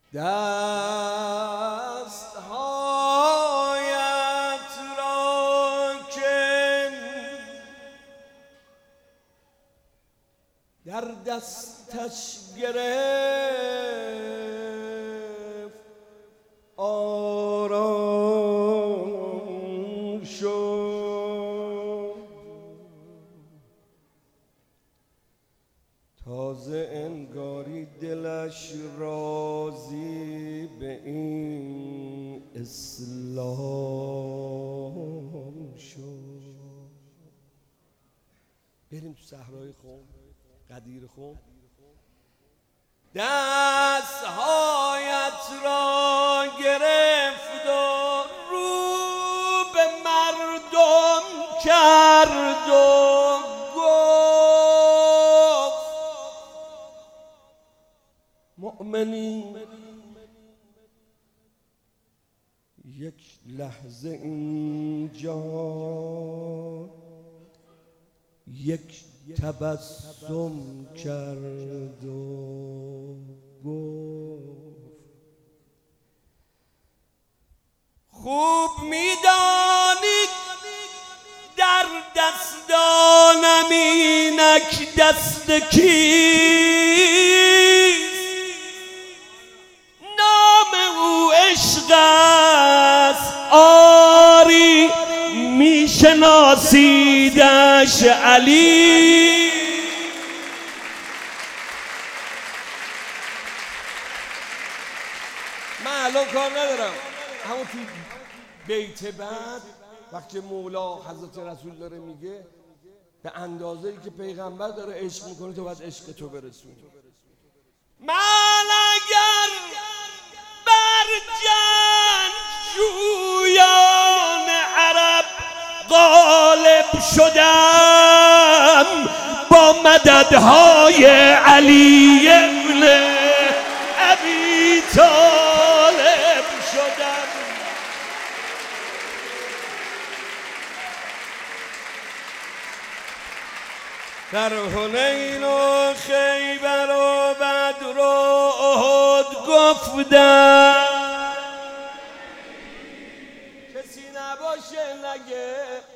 دستهایت را که در دستش گرفت آرام شد. تازه انگاری دلش راضی به این اسلام شد. بریم تو صحرای خم، قدیر خم. دستهایت را گرفت و رو به مردم کرد و گفت مؤمنین یک لحظه اینجا یک تبسم کرد و گفت خوب می‌دانید در دستانم اینک دست کیست؟ نام او عشق است، آری میشناسیدش علی. من الان کار ندارم، همون تو بیت بعد وقتی مولا حضرت رسول داره میگه به اندازه‌ای که پیغمبر داره عشق میکنه تو باید عشق تو برسونی. من اگر بر جنگجویان عرب غالب شدم، با مددهای علی ابن ابی طالب شدم. در حنین و خیبر و بدر و احد گفتم کسی نباشه نگه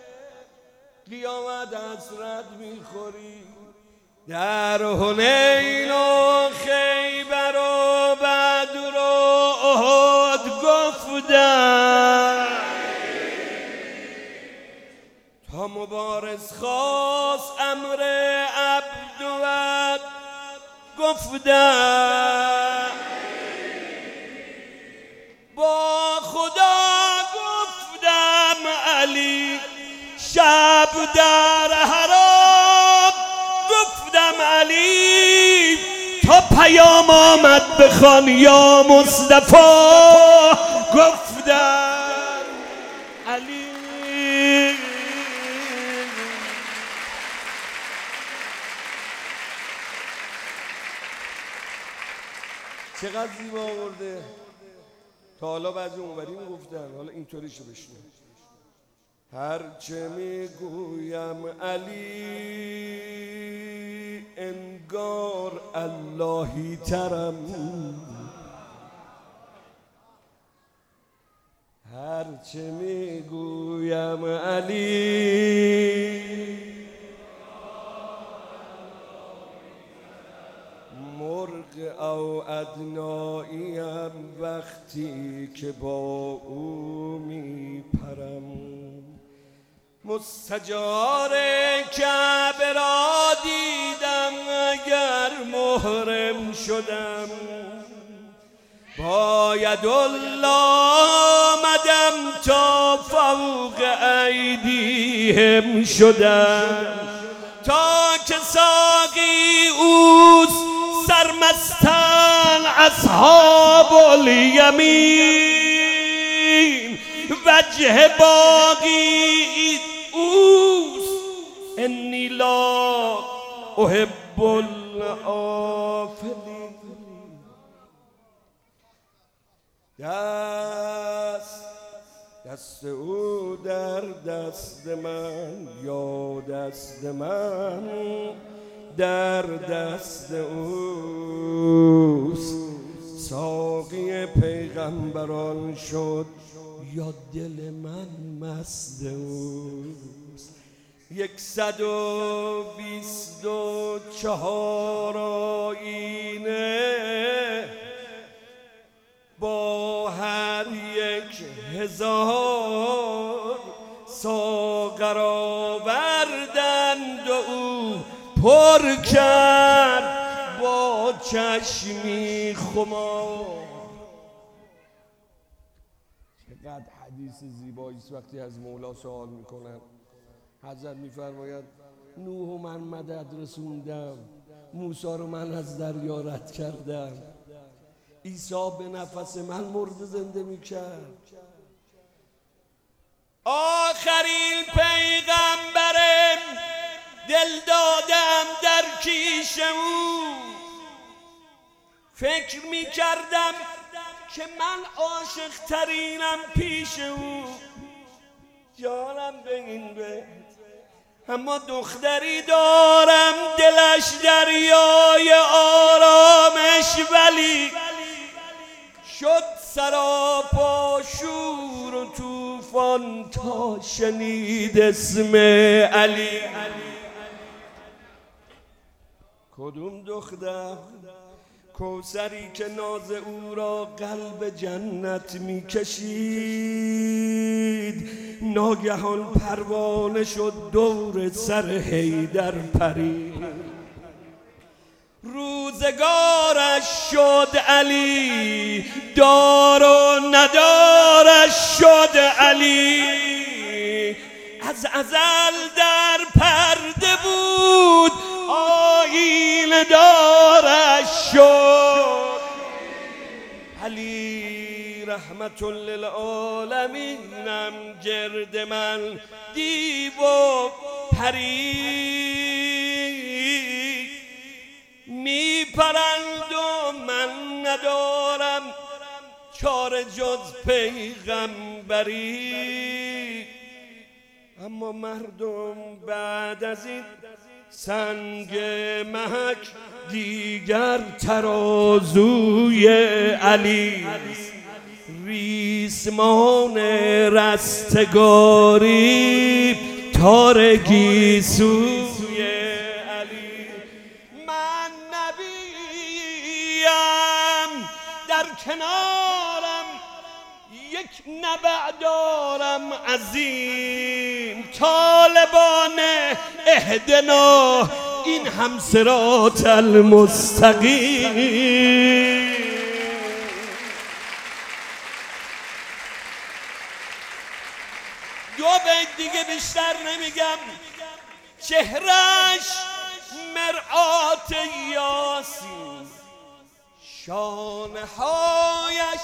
قیامت حسرت میخوری. در حنین و خیبر و بدر و احد گفتم تا مبارز خواست امر عبد گفتم با خدا گفتم علی شب در حرام گفتم علی تا پیام آمد بخوان یا مصطفی گفتم علی. چقدر زیبا آورده. تا حالا بعضی اونوری میگفتن، حالا اینطوریشو بشنو. هرچه میگویم علی انگار اللهی ترم، هرچه میگویم علی مرغ او ادناییم وقتی که با او میپرم. مستجار کعبه را دیدم اگر محرم شدم، با یدالله آمدم تا فوق ایدیهم شدم. تا که ساقی اوست سرمستن اصحاب الیمین، وجه باقی اوست انی لا احب الافلین. دست او در دست من، یا دست من در دست اوست. ساقی پیغمبران شد یا دل من مست اوست. 124 آیینه با هر 1000 ساغر آوردند و او پر کرد با چشمی خمار. چقدر حدیث زیبایی است وقتی از مولا سوال میکنن. حضرت میفرماید نوح و من مدد رسوندم، موسی رو من از دریا رد کردم، عیسی به نفس من مرده زنده میکرد. آخرین پیغمبرم دل دادم در کیش او، فکر میکردم که من عاشق ترینم پیش او. جانم به این بیت، اما دختری دارم دلش دریای آرامش، ولی شد سراپا شور و طوفان تا شنید اسم علی. کدوم دختر؟ کوثری که ناز او را قلب جنت میکشید، ناگهان پروانه شد دور سر حیدر پرید. روزگارش شد علی، دار و ندارش شد علی. از ازل در پرده بود، آیینه دارش شد علی. رحمت للعالمینم گرد من دیو و پری میپرند و من ندارم چاره جز پیغمبری. اما مردم بعد از این سنگ محک دیگر ترازوی علی، ریسمان رستگاری تارگی سوی علی. من نبیم در کنارم یک نبع دارم عظیم، طالبان اهدنا این هم صراط المستقیم. دو بیت دیگه بیشتر نمیگم. چهرش مرآت یاسین، شانه‌هایش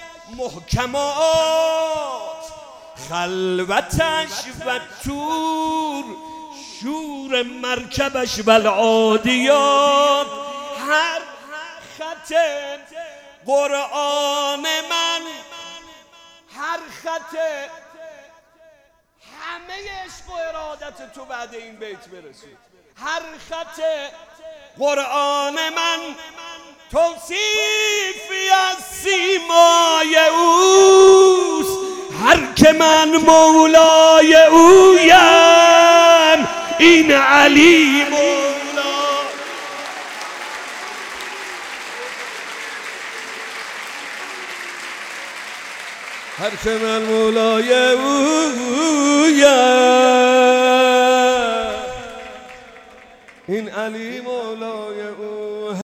محکمات، خلوتش و تور، شور مرکبش و العادیات. هر خط قرآن من، هر خط همه عشق و ارادت تو بعد این بیت برسید. هر خط قرآن من توصیفی از سیمای اوست. هر که من مولای اویم، این علی مولا. هر که من مولای اویم، این علی مولای او.